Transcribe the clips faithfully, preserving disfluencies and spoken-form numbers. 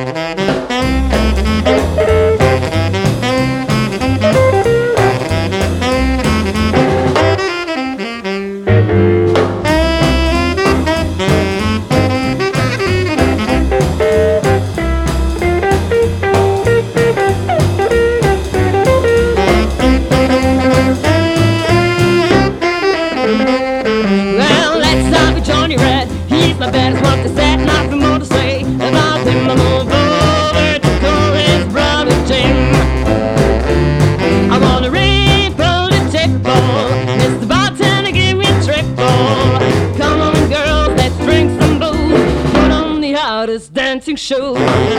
My best what they said, nothing more to say about him. I move over to call his brother Jim. I wanna refill the table, Mister Bartender, give me a triple. Come on girls, let's drink some booze, put on the hottest dancing show.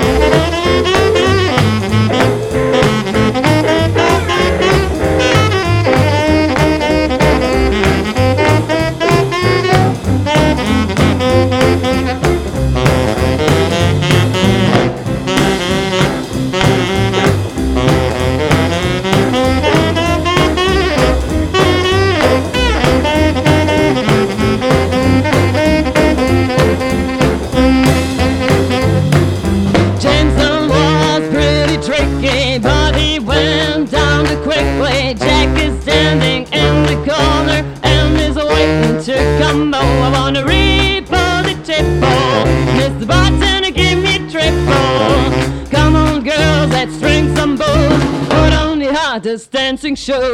But he went down too quickly. Jack is standing in the corner and is waiting to come home. I wanna refill the table, Mister Bartender, give me a triple. Come on girls, let's drink some booze, put on the hottest dancing show.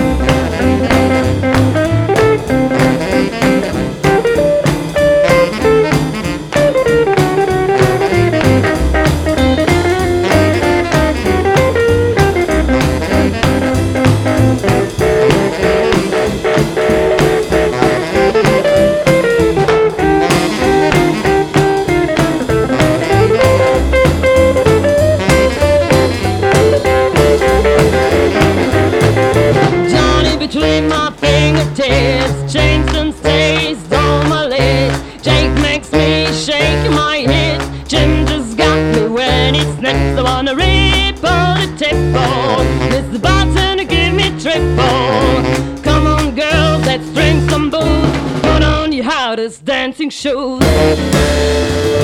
Between my fingertips, changed and stays on my lips. Jake makes me shake my head. Jim just got me when he snaps. I wanna refill the table, Mister Bartender, give me a triple. Come on girls, let's drink some booze, put on your hottest dancing shoes.